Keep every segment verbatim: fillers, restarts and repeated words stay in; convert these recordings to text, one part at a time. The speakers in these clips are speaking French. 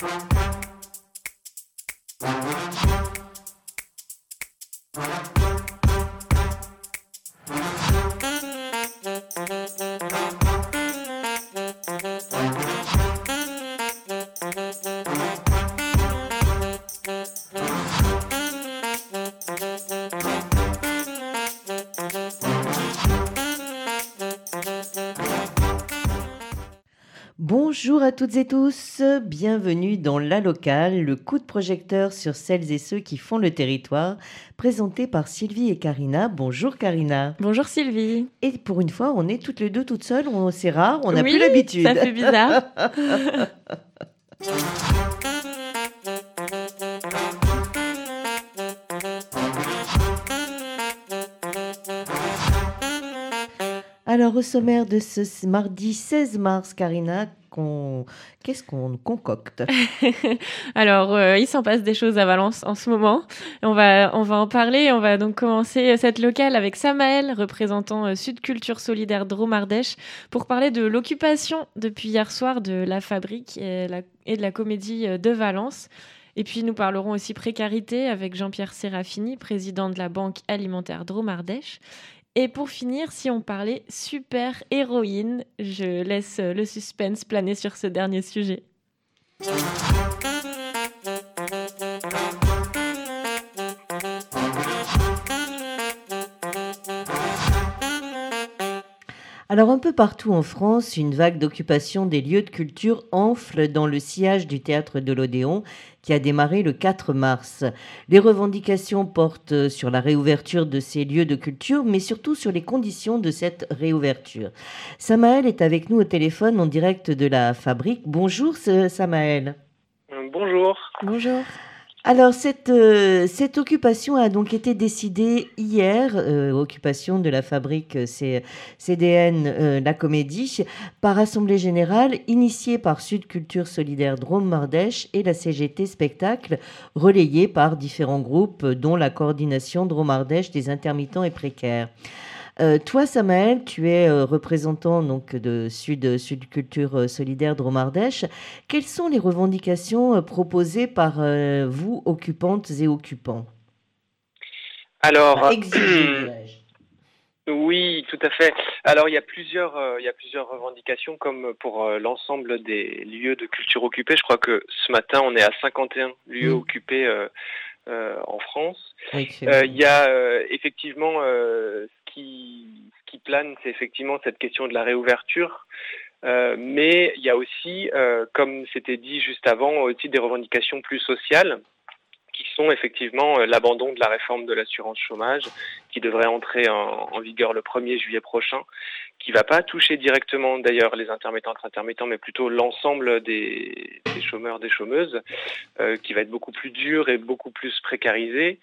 Bonjour à toutes et tous, bienvenue dans La Locale, le coup de projecteur sur celles et ceux qui font le territoire, présenté par Sylvie et Karina. Bonjour Karina. Bonjour Sylvie. Et pour une fois, on est toutes les deux toutes seules, on, c'est rare, on n'a oui, plus l'habitude. Ça fait bizarre. Alors, au sommaire de ce mardi seize mars, Karina, qu'on... qu'est-ce qu'on concocte? Alors, euh, il s'en passe des choses à Valence en ce moment. On va, on va en parler. On va donc commencer cette locale avec Samaël, représentant euh, Sud Culture Solidaire Drôme-Ardèche, pour parler de l'occupation depuis hier soir de la fabrique et, la, et de la comédie de Valence. Et puis, nous parlerons aussi précarité avec Jean-Pierre Serafini, président de la Banque alimentaire Drôme-Ardèche. Et pour finir, si on parlait super-héroïne, je laisse le suspense planer sur ce dernier sujet. Alors un peu partout en France, une vague d'occupation des lieux de culture enfle dans le sillage du théâtre de l'Odéon qui a démarré le quatre mars. Les revendications portent sur la réouverture de ces lieux de culture, mais surtout sur les conditions de cette réouverture. Samaël est avec nous au téléphone en direct de la fabrique. Bonjour Samaël. Bonjour. Bonjour. Alors, cette, euh, cette occupation a donc été décidée hier, euh, occupation de la fabrique C D N euh, La Comédie, par Assemblée Générale, initiée par Sud Culture Solidaire Drôme-Ardèche et la C G T Spectacle, relayée par différents groupes, dont la coordination Drôme-Ardèche des intermittents et précaires. Euh, toi, Samaël, tu es euh, représentant donc, de Sud, Sud Culture Solidaire Drôme-Ardèche. Quelles sont les revendications euh, proposées par euh, vous, occupantes et occupants? Alors, enfin, exigées, dirais-je. Oui, tout à fait. Alors, il y a plusieurs, euh, il y a plusieurs revendications, comme pour euh, l'ensemble des lieux de culture occupés. Je crois que ce matin, on est à cinquante et un lieux mmh. occupés euh, euh, en France. Oui, euh, il y a euh, effectivement euh, ce qui, ce qui plane, c'est effectivement cette question de la réouverture. Euh, mais il y a aussi, euh, comme c'était dit juste avant, aussi des revendications plus sociales, qui sont effectivement euh, l'abandon de la réforme de l'assurance chômage, qui devrait entrer en, en vigueur le premier juillet prochain, qui va pas toucher directement d'ailleurs les intermittents intermittents, mais plutôt l'ensemble des, des chômeurs, des chômeuses, euh, qui va être beaucoup plus dur et beaucoup plus précarisé.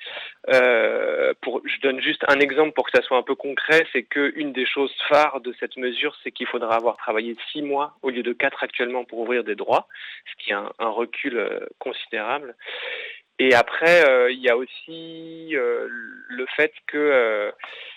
Euh, pour, je donne juste un exemple pour que ça soit un peu concret, c'est qu'une des choses phares de cette mesure, c'est qu'il faudra avoir travaillé six mois au lieu de quatre actuellement pour ouvrir des droits, ce qui est un, un recul euh, considérable. Et après, euh, il y a aussi euh, le fait que euh,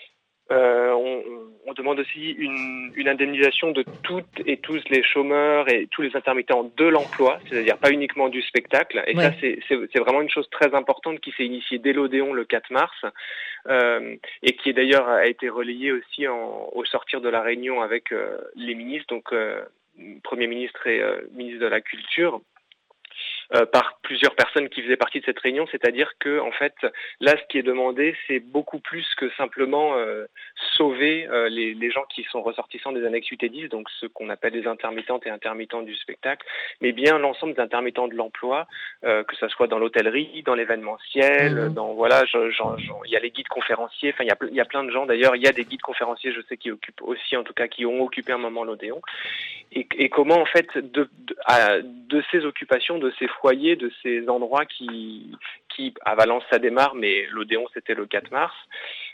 euh, on, on demande aussi une, une indemnisation de toutes et tous les chômeurs et tous les intermittents de l'emploi, c'est-à-dire pas uniquement du spectacle. Et ouais. ça, c'est, c'est, c'est vraiment une chose très importante qui s'est initiée dès l'Odéon le quatre mars euh, et qui est d'ailleurs a été relayée aussi en, au sortir de la réunion avec euh, les ministres, donc euh, Premier ministre et euh, ministre de la Culture. Euh, par plusieurs personnes qui faisaient partie de cette réunion, c'est-à-dire que en fait, là, ce qui est demandé, c'est beaucoup plus que simplement euh, sauver euh, les, les gens qui sont ressortissants des annexes huit et dix, donc ceux qu'on appelle les intermittentes et intermittents du spectacle, mais bien l'ensemble des intermittents de l'emploi, euh, que ça soit dans l'hôtellerie, dans l'événementiel, mmh. dans voilà, il y a les guides conférenciers, enfin il y a, il y a plein de gens d'ailleurs, il y a des guides conférenciers, je sais, qui occupent aussi, en tout cas, qui ont occupé un moment l'Odéon, et, et comment en fait de, de, à, de ces occupations, de ces foyers, de ces endroits qui, qui à Valence ça démarre, mais l'Odéon c'était le quatre mars,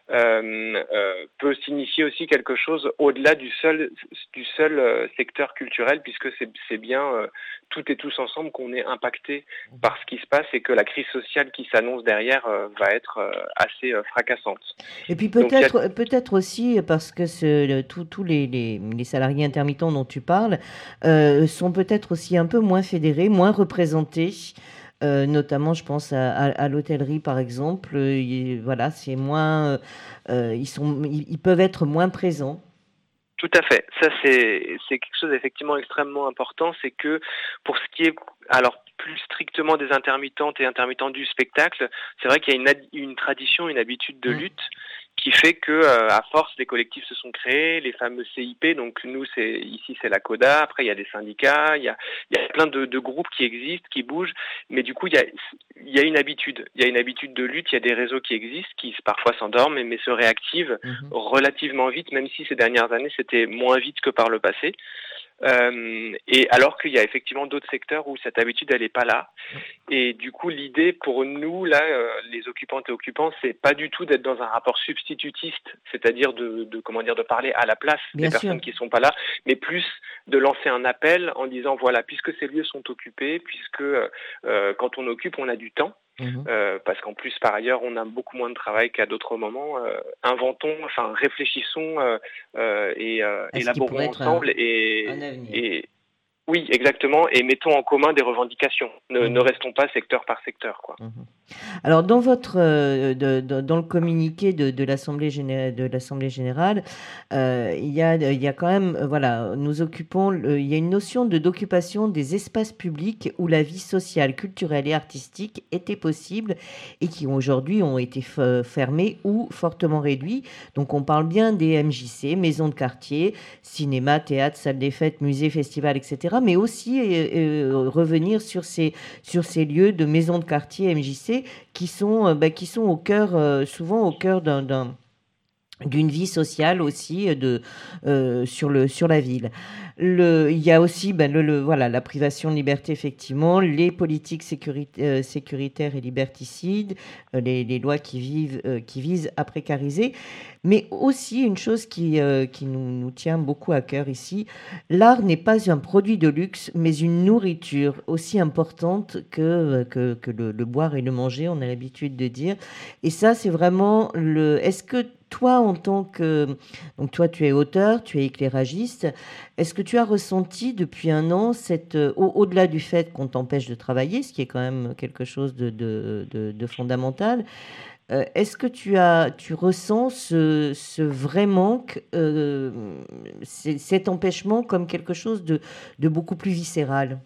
euh, euh, peut signifier aussi quelque chose au-delà du seul du seul euh, secteur culturel, puisque c'est c'est bien euh, toutes et tous ensemble qu'on est impacté par ce qui se passe et que la crise sociale qui s'annonce derrière euh, va être euh, assez euh, fracassante. Et puis Donc il y a peut-être peut-être aussi parce que ce, le- tous tous les, les, les salariés intermittents dont tu parles euh, sont peut-être aussi un peu moins fédérés, moins représentés. Euh, notamment, je pense à, à, à l'hôtellerie, par exemple. Euh, il- voilà, c'est moins, euh, euh, ils sont, ils, ils peuvent être moins présents. Tout à fait. Ça, c'est c'est quelque chose d'effectivement extrêmement important. C'est que pour ce qui est, alors plus strictement des intermittentes et intermittents du spectacle, c'est vrai qu'il y a une, ad- une tradition, une habitude de Mm. lutte qui fait que, euh, à force, les collectifs se sont créés, les fameux C I P. Donc nous, c'est ici, c'est la CODA. Après, il y a des syndicats, il y a, il y a plein de, de groupes qui existent, qui bougent. Mais du coup, il y a, il y a une habitude. Il y a une habitude de lutte. Il y a des réseaux qui existent, qui parfois s'endorment, mais, mais se réactivent Mhm. relativement vite, même si ces dernières années c'était moins vite que par le passé. Euh, et alors qu'il y a effectivement d'autres secteurs où cette habitude elle est pas là. Et du coup l'idée pour nous là, euh, les occupantes et occupants, c'est pas du tout d'être dans un rapport substitutiste, c'est-à-dire de, de comment dire de parler à la place Bien des sûr. personnes qui sont pas là, mais plus de lancer un appel en disant voilà, puisque ces lieux sont occupés, puisque euh, quand on occupe on a du temps. Mhm. Euh, parce qu'en plus, par ailleurs, on a beaucoup moins de travail qu'à d'autres moments. Euh, inventons, enfin, réfléchissons euh, euh, et euh, À ce qui pourrait élaborons être un, ensemble et, un avenir. et oui, exactement, et mettons en commun des revendications. Ne, Mhm. ne restons pas secteur par secteur, quoi. Mhm. Alors, dans votre, euh, de- de- dans le communiqué de, de l'Assemblée générale, de l'Assemblée générale, euh, il y a, il y a quand même, euh, voilà, nous occupons, le- il y a une notion de d'occupation des espaces publics où la vie sociale, culturelle et artistique était possible et qui aujourd'hui ont été f- fermés ou fortement réduits. Donc, on parle bien des M J C, maisons de quartier, cinéma, théâtre, salle des fêtes, musées, festivals, et cetera. Mais aussi euh, euh, revenir sur ces, sur ces lieux de maisons de quartier M J C qui sont, euh, bah, qui sont au cœur, euh, souvent au cœur d'un, d'un- d'une vie sociale aussi euh, de, euh, sur, le, sur la ville. Le, il y a aussi ben, le, le- voilà, la privation de liberté, effectivement, les politiques sécurita- euh, sécuritaires et liberticides, euh, les, les lois qui, vivent, euh, qui visent à précariser, mais aussi une chose qui, euh, qui nous, nous tient beaucoup à cœur ici, l'art n'est pas un produit de luxe, mais une nourriture aussi importante que, que, que le, le boire et le manger, on a l'habitude de dire. Et ça, c'est vraiment le... Est-ce que toi, en tant que... Donc toi, tu es auteur, tu es éclairagiste. Est-ce que tu as ressenti depuis un an, cette, euh, au- au-delà du fait qu'on t'empêche de travailler, ce qui est quand même quelque chose de, de, de, de fondamental, euh, est-ce que tu as, tu ressens ce, ce vrai manque, euh, c- cet empêchement comme quelque chose de, de beaucoup plus viscéral?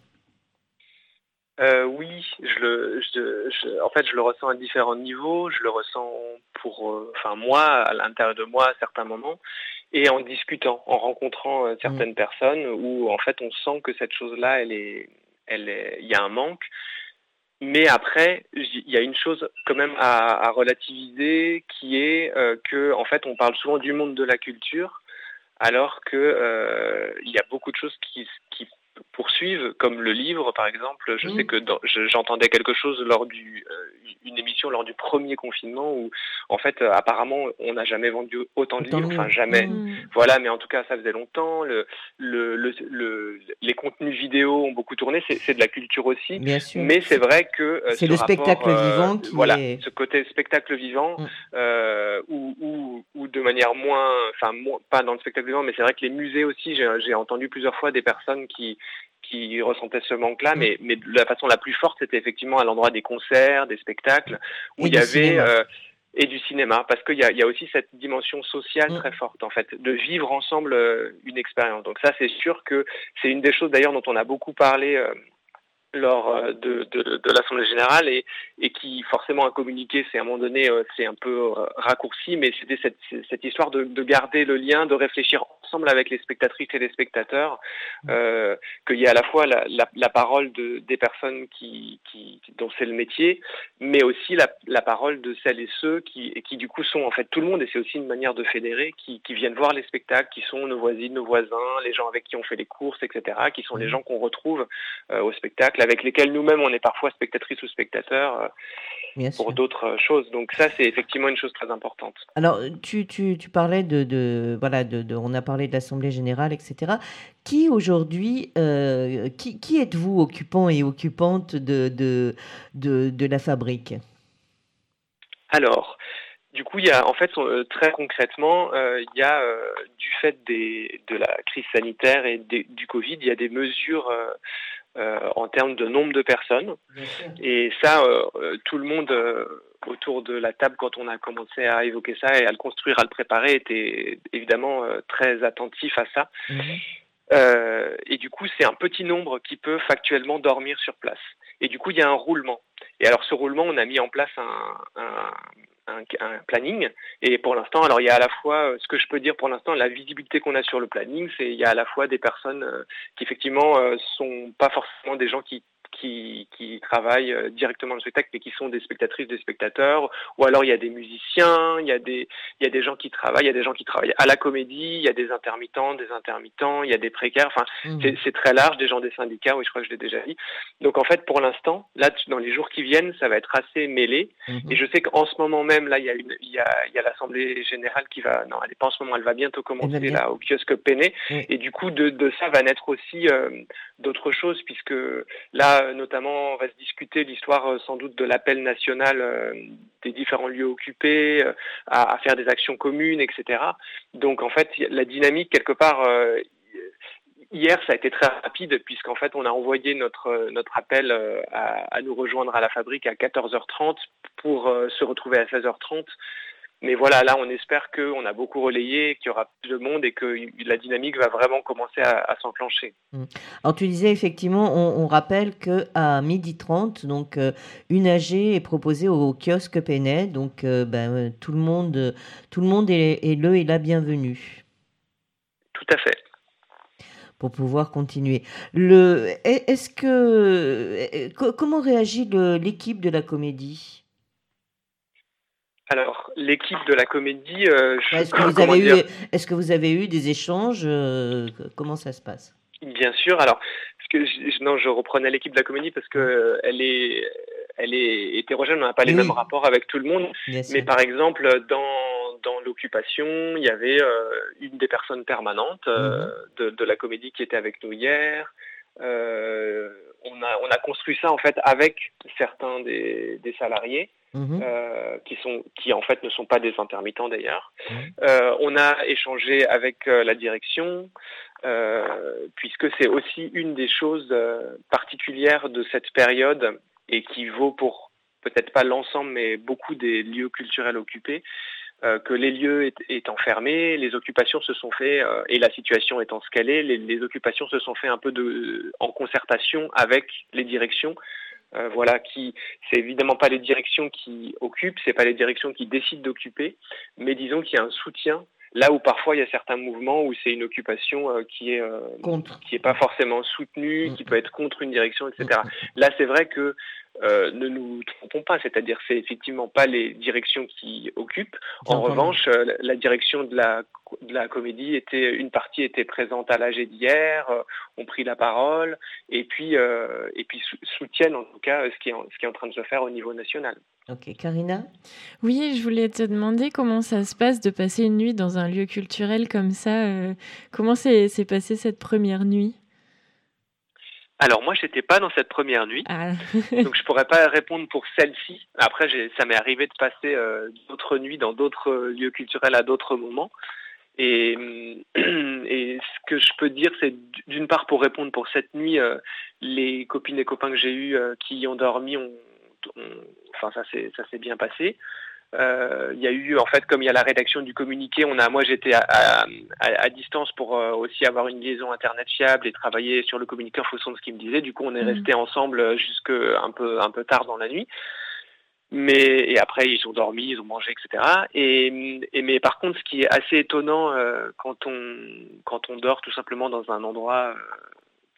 Euh, oui, je le, je, je- en fait, je le ressens à différents niveaux. Je le ressens pour, euh, enfin moi, à l'intérieur de moi, à certains moments, et en discutant, en rencontrant euh, Mm. certaines personnes, où en fait, on sent que cette chose-là, elle est, elle est, il y a un manque. Mais après, j- il y a une chose quand même à, à relativiser, qui est euh, que, en fait, on parle souvent du monde de la culture, alors que euh, il y a beaucoup de choses qui, qui poursuivent, comme le livre par exemple. Je sais Mm. que dans- je- j'entendais quelque chose lors du euh, une émission lors du premier confinement où en fait euh, apparemment on n'a jamais vendu autant de Autant de livres, enfin livres. jamais. Mm. Mm. Voilà, mais en tout cas ça faisait longtemps. Le, le, le, le- les contenus vidéo ont beaucoup tourné, c'est c'est de la culture aussi, Bien sûr. mais c'est C'est, vrai que euh, c'est ce le rapport, spectacle euh, vivant qui voilà, est... ce côté spectacle vivant Mm. euh, ou, ou, ou de manière moins, enfin moins, pas dans le spectacle vivant, mais c'est vrai que les musées aussi, j'ai j'ai entendu plusieurs fois des personnes qui qui ressentaient ce manque-là, Mm. mais mais de la façon la plus forte, c'était effectivement à l'endroit des concerts, des spectacles, où Et il y du avait cinéma. euh, et du cinéma, parce qu'il y a, il y a aussi cette dimension sociale Mm. très forte en fait, de vivre ensemble euh, une expérience. Donc ça, c'est sûr que c'est une des choses d'ailleurs dont on a beaucoup parlé. Euh, lors euh, de, de, de l'Assemblée générale et, et qui forcément a communiqué, c'est à un moment donné, euh, c'est un peu euh, raccourci, mais c'était cette, cette histoire de, de garder le lien, de réfléchir ensemble avec les spectatrices et les spectateurs, euh, qu'il y ait à la fois la, la, la parole de, des personnes qui, qui, dont c'est le métier, mais aussi la, la parole de celles et ceux qui, qui du coup sont en fait tout le monde, et c'est aussi une manière de fédérer, qui, qui viennent voir les spectacles, qui sont nos voisines, nos voisins, les gens avec qui on fait les courses, et cetera, qui sont les gens qu'on retrouve euh, au spectacle, avec lesquels nous-mêmes on est parfois spectatrices ou spectateurs. Bien pour sûr. d'autres choses. Donc ça, c'est effectivement une chose très importante. Alors, tu, tu, tu parlais de, de voilà, de, de- on a parlé de l'Assemblée générale, et cetera. Qui aujourd'hui, euh, qui, qui êtes-vous occupant et occupante de, de, de, de la fabrique? Alors, du coup, il y a en fait euh, très concrètement, euh, il y a euh, du fait des, de la crise sanitaire et des- du Covid, il y a des mesures euh, euh, en termes de nombre de personnes. Bien sûr. Et ça, euh, euh, tout le monde euh, autour de la table, quand on a commencé à évoquer ça et à le construire, à le préparer, était évidemment euh, très attentif à ça. Mhm. Euh, et du coup, c'est un petit nombre qui peut factuellement dormir sur place. Et du coup, il y a un roulement. Et alors, ce roulement, on a mis en place un, un, un, un planning. Et pour l'instant, alors il y a à la fois, ce que je peux dire pour l'instant, la visibilité qu'on a sur le planning, c'est il y a à la fois des personnes euh, qui effectivement euh, sont pas forcément des gens qui qui, qui travaillent euh, directement le spectacle, mais qui sont des spectatrices, des spectateurs, ou alors il y a des musiciens, il y a des, il y a des gens qui travaillent, il y a des gens qui travaillent à la comédie, il y a des intermittents, des intermittents, il y a des précaires, enfin, c'est, Mhm. c'est très large, des gens des syndicats, oui, je crois que je l'ai déjà dit. Donc en fait, pour l'instant, là, dans les jours qui viennent, ça va être assez mêlé, et Mhm. je sais qu'en ce moment même, là, il y a une, il y a, il y a l'Assemblée générale qui va, non, elle n'est pas en ce moment, elle va bientôt Elle va commencer, bien. là, au kiosque Péné, Oui. et du coup, de, de ça va naître aussi euh, d'autres choses, puisque là, euh, notamment, on va se discuter l'histoire euh, sans doute de l'appel national euh, des différents lieux occupés, euh, à, à faire des actions communes, et cetera. Donc en fait, la dynamique, quelque part, euh, hier, ça a été très rapide, puisqu'en fait, on a envoyé notre, notre appel euh, à, à nous rejoindre à la fabrique à quatorze heures trente pour euh, se retrouver à seize heures trente. Mais voilà, là, on espère qu'on a beaucoup relayé, qu'il y aura plus de monde et que la dynamique va vraiment commencer à, à s'enclencher. Mm. Alors tu disais effectivement, on, on rappelle que à midi trente, donc euh, une A G est proposée au kiosque Pénet, donc euh, ben, euh, tout le monde, euh, tout le monde est, est le et la bienvenue Tout à fait. pour pouvoir continuer. Le, est- est-ce que, euh, co- comment réagit le- l'équipe de la comédie? Alors, l'équipe de la comédie, euh, je, Est-ce que vous comment avez eu, dire, est-ce que vous avez eu des échanges? euh, comment ça se passe? bien sûr. Alors, parce que je, non, je reprenais l'équipe de la comédie parce que Mm. euh, elle est, elle est hétérogène. On n'a pas les Et mêmes oui, rapports avec tout le monde. bien Mais sûr. par exemple, dans dans l'occupation, il y avait euh, une des personnes permanentes euh, Mhm. de, de la comédie qui était avec nous hier. Euh, on a on a construit ça en fait avec certains des, des salariés. Mhm. Euh, qui sont qui en fait ne sont pas des intermittents d'ailleurs. Mhm. Euh, on a échangé avec euh, la direction, euh, puisque c'est aussi une des choses euh, particulières de cette période et qui vaut pour peut-être pas l'ensemble, mais beaucoup des lieux culturels occupés, euh, que les lieux est, étant fermés, les occupations se sont faites, euh, et la situation étant ce qu'elle est, les, les occupations se sont faites un peu de, en concertation avec les directions. Euh, voilà, qui c'est évidemment pas les directions qui occupent, c'est pas les directions qui décident d'occuper, mais disons qu'il y a un soutien là où parfois il y a certains mouvements où c'est une occupation euh, qui est euh, Contre. qui est pas forcément soutenue, qui peut Mm, être contre une direction, mm, et cetera. mm, Là, c'est vrai que euh, ne nous trompons pas, c'est-à-dire c'est effectivement pas les directions qui occupent. En j'entends bien. revanche, euh, la direction de la de la comédie était une partie était présente à l'A G d'hier, euh, ont pris la parole et puis euh, et puis sou- soutiennent en tout cas ce qui est en, ce qui est en train de se faire au niveau national. Ok, Karina? Oui, je voulais te demander comment ça se passe de passer une nuit dans un lieu culturel comme ça. euh, comment s'est s'est passée cette première nuit? Alors moi, j'étais pas dans cette première nuit, Ah, donc je pourrais pas répondre pour celle-ci. Après, j'ai, ça m'est arrivé de passer euh, d'autres nuits dans d'autres euh, lieux culturels à d'autres moments. Et, et ce que je peux dire, c'est d'une part pour répondre pour cette nuit, euh, les copines et copains que j'ai eus euh, qui y ont dormi, ont, ont- enfin ça s'est ça s'est bien passé. Euh, Il y a eu en fait, comme il y a la rédaction du communiqué, on a moi j'étais à, à, à distance pour euh, aussi avoir une liaison internet fiable et travailler sur le communiqué en fonction de ce qu'il me disait. Du coup, on est mm. resté ensemble jusque un peu un peu tard dans la nuit. Mais et après ils ont dormi, ils ont mangé, et cetera. Et, et mais par contre, ce qui est assez étonnant euh, quand on quand on dort tout simplement dans un endroit euh,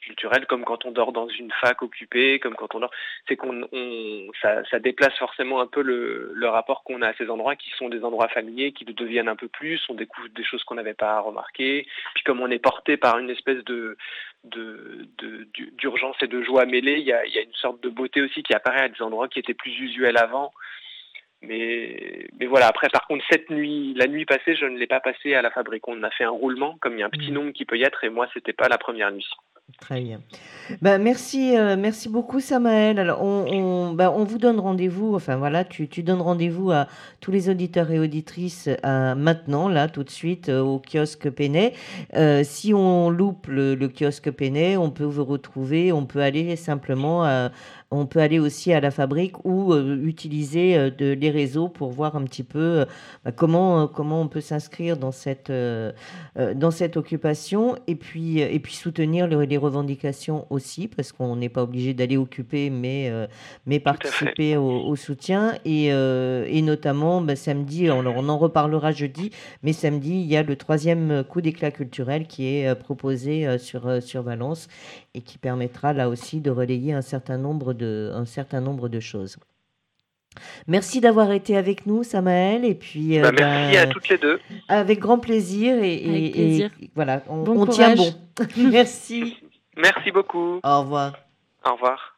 culturel, comme quand on dort dans une fac occupée, comme quand on dort, c'est qu'on on, ça, ça déplace forcément un peu le, le rapport qu'on a à ces endroits qui sont des endroits familiers, qui le deviennent un peu plus, on découvre des choses qu'on n'avait pas remarquées, puis comme on est porté par une espèce de, de, de, d'urgence et de joie mêlée, il y a, il y a une sorte de beauté aussi qui apparaît à des endroits qui étaient plus usuels avant. Mais, mais voilà, après, par contre, cette nuit, la nuit passée, je ne l'ai pas passée à la fabrique. On a fait un roulement, comme il y a un petit nombre qui peut y être, et moi, c'était pas la première nuit. Très bien. Ben, merci, euh, merci beaucoup, Samaël. Alors, on, on, ben, on vous donne rendez-vous, enfin voilà, tu, tu donnes rendez-vous à tous les auditeurs et auditrices à, maintenant, là, tout de suite, euh, au kiosque Pénet. Euh, si on loupe le, le kiosque Pénet, on peut vous retrouver, on peut aller simplement à, on peut aller aussi à la fabrique ou euh, utiliser euh, de, les réseaux pour voir un petit peu euh, bah, comment, euh, comment on peut s'inscrire dans cette, euh, euh, dans cette occupation et puis, et puis soutenir le, les revendications aussi, parce qu'on n'est pas obligé d'aller occuper, mais, euh, mais participer au, au soutien. Et, euh, et notamment, bah, samedi, on, on en reparlera jeudi, mais samedi, il y a le troisième coup d'éclat culturel qui est euh, proposé euh, sur, euh, sur Valence et qui permettra là aussi de relayer un certain nombre de, un certain nombre de choses. Merci d'avoir été avec nous, Samaël. Et puis, bah, euh, merci bah, à toutes les deux. Avec grand plaisir. Et, et, plaisir. et voilà, on, bon on tient bon. Merci. Merci beaucoup. Au revoir. Au revoir.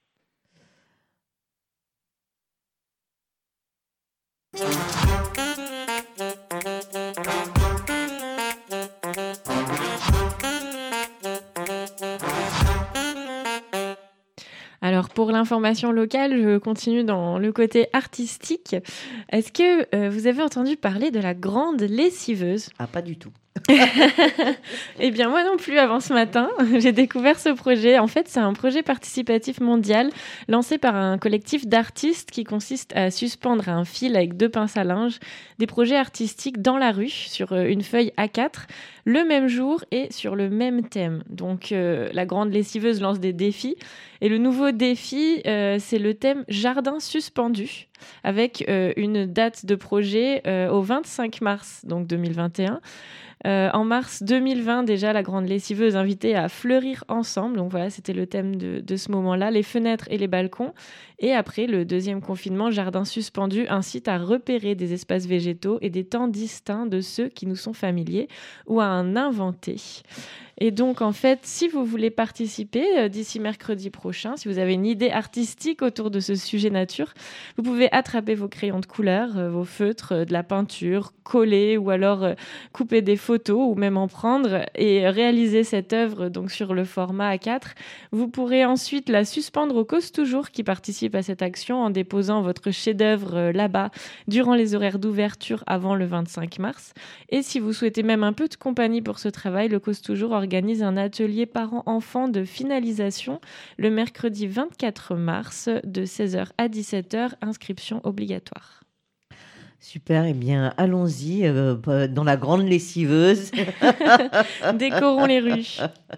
Alors pour l'information locale, je continue dans le côté artistique. Est-ce que euh, vous avez entendu parler de la grande lessiveuse ? Ah, pas du tout. Eh bien, moi non plus, avant ce matin, j'ai découvert ce projet. En fait, c'est un projet participatif mondial lancé par un collectif d'artistes qui consiste à suspendre à un fil avec deux pinces à linge des projets artistiques dans la rue sur une feuille A quatre le même jour et sur le même thème. Donc, euh, la grande lessiveuse lance des défis. Et le nouveau défi, euh, c'est le thème Jardin suspendu, avec euh, une date de projet euh, au vingt-cinq mars donc deux mille vingt et un. Euh, en mars deux mille vingt, déjà, la grande lessiveuse invitait à fleurir ensemble. Donc voilà, c'était le thème de, de ce moment-là, les fenêtres et les balcons. Et après, le deuxième confinement, Jardin suspendu incite à repérer des espaces végétaux et des temps distincts de ceux qui nous sont familiers ou à en inventer. Et donc, en fait, si vous voulez participer euh, d'ici mercredi prochain, si vous avez une idée artistique autour de ce sujet nature, vous pouvez attraper vos crayons de couleur, euh, vos feutres, euh, de la peinture, coller ou alors euh, couper des photos ou même en prendre et réaliser cette œuvre donc sur le format A quatre. Vous pourrez ensuite la suspendre au Cause Toujours qui participe à cette action en déposant votre chef-d'œuvre euh, là-bas durant les horaires d'ouverture avant le vingt-cinq mars. Et si vous souhaitez même un peu de compagnie pour ce travail, le Cause Toujours organise un atelier parents-enfants de finalisation le mercredi vingt-quatre mars de seize heures à dix-sept heures, inscription obligatoire. Super, eh bien allons-y euh, dans la grande lessiveuse. Décorons les rues.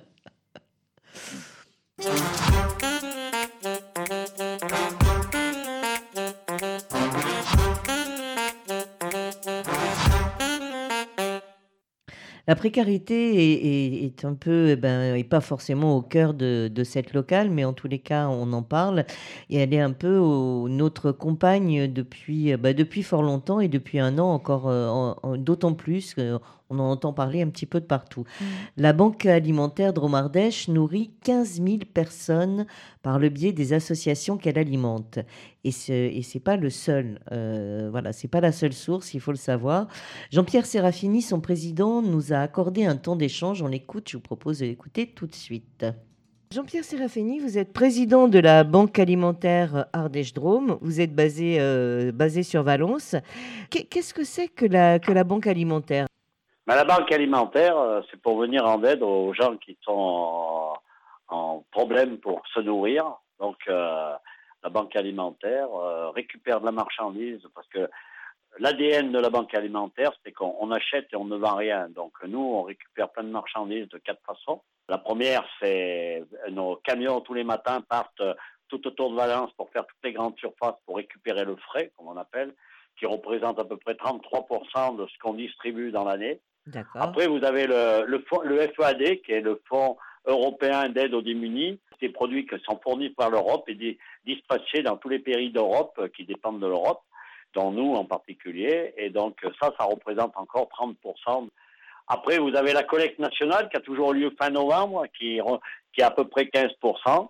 La précarité est, est, est un peu, eh ben, et pas forcément au cœur de, de cette locale, mais en tous les cas, on en parle. Et elle est un peu au, notre compagne depuis, bah, depuis fort longtemps et depuis un an encore, euh, en, en, d'autant plus qu'on en entend parler un petit peu de partout. Mmh. La Banque alimentaire Drôme Ardèche nourrit quinze mille personnes par le biais des associations qu'elle alimente. Et ce et c'est pas le seul, euh, voilà, c'est pas la seule source, il faut le savoir. Jean-Pierre Serafini, son président, nous a accordé un temps d'échange. On l'écoute, je vous propose de l'écouter tout de suite. Jean-Pierre Serafini, vous êtes président de la Banque alimentaire Ardèche Drôme. Vous êtes basé, euh, basé sur Valence. Qu'est-ce que c'est que la, que la Banque alimentaire ? Ben, la Banque alimentaire, c'est pour venir en aide aux gens qui sont en, en problème pour se nourrir. Donc, euh, la Banque alimentaire euh, récupère de la marchandise parce que l'A D N de la Banque alimentaire, c'est qu'on on achète et on ne vend rien. Donc, nous, on récupère plein de marchandises de quatre façons. La première, c'est nos camions tous les matins partent tout autour de Valence pour faire toutes les grandes surfaces pour récupérer le frais, comme on appelle, qui représente à peu près trente-trois pour cent de ce qu'on distribue dans l'année. D'accord. Après, vous avez le, le, fonds, le F E A D, qui est le Fonds européen d'aide aux démunis. Des produits qui sont fournis par l'Europe et des, dispatchés dans tous les pays d'Europe euh, qui dépendent de l'Europe, dont nous en particulier. Et donc ça, ça représente encore trente pour cent. Après, vous avez la collecte nationale qui a toujours lieu fin novembre, qui, qui est à peu près quinze pour cent.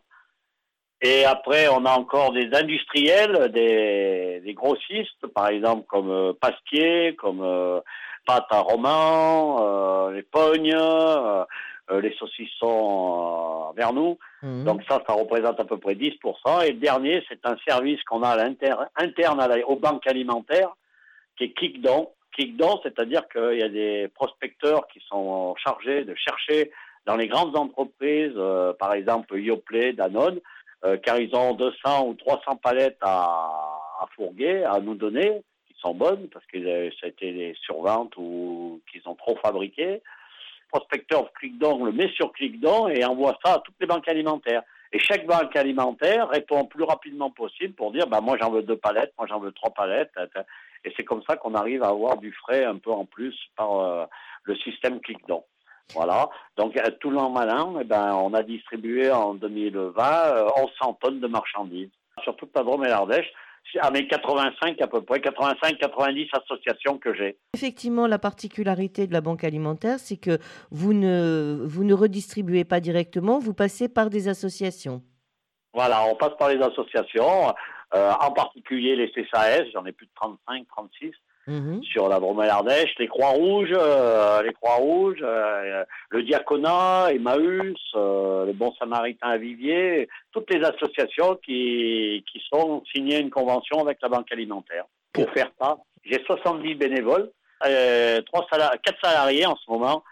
Et après, on a encore des industriels, des, des grossistes, par exemple comme euh, Pasquier, comme euh, pâte à roman, euh, les pognes, euh, les saucissons euh, Vernou. Mmh. Donc ça, ça représente à peu près dix pour cent. Et le dernier, c'est un service qu'on a à l'inter- interne à la, aux banques alimentaires, qui est Click-Don. Click-Don, c'est-à-dire qu'il y a des prospecteurs qui sont chargés de chercher dans les grandes entreprises, euh, par exemple Yoplait, Danone, euh, car ils ont deux cents ou trois cents palettes à, à fourguer, à nous donner, qui sont bonnes, parce que ça a été des surventes ou qu'ils ont trop fabriquées. Le prospecteur Click-Don le met sur Click-Don et envoie ça à toutes les banques alimentaires. Et chaque banque alimentaire répond le plus rapidement possible pour dire bah, « moi j'en veux deux palettes, moi j'en veux trois palettes ». Et c'est comme ça qu'on arrive à avoir du frais un peu en plus par euh, le système Click-Don. Voilà. Donc, euh, tout l'an malin, eh ben, on a distribué en deux mille vingt euh, onze cents tonnes de marchandises sur toute la Drôme et l'Ardèche, à mes quatre-vingt-cinq à peu près, quatre-vingt-cinq quatre-vingt-dix associations que j'ai. Effectivement, la particularité de la banque alimentaire, c'est que vous ne, vous ne redistribuez pas directement, vous passez par des associations. Voilà, on passe par les associations, euh, en particulier les C S A S, j'en ai plus de trente-cinq, trente-six. Mmh. Sur la Drôme et l'Ardèche, les Croix-Rouges, euh, les Croix-Rouges, euh, le Diaconat, Emmaüs, euh, le Bon Samaritain à Viviers, toutes les associations qui, qui sont signées une convention avec la Banque alimentaire. Pour faire ça, j'ai soixante-dix bénévoles, euh, trois salari- quatre salariés en ce moment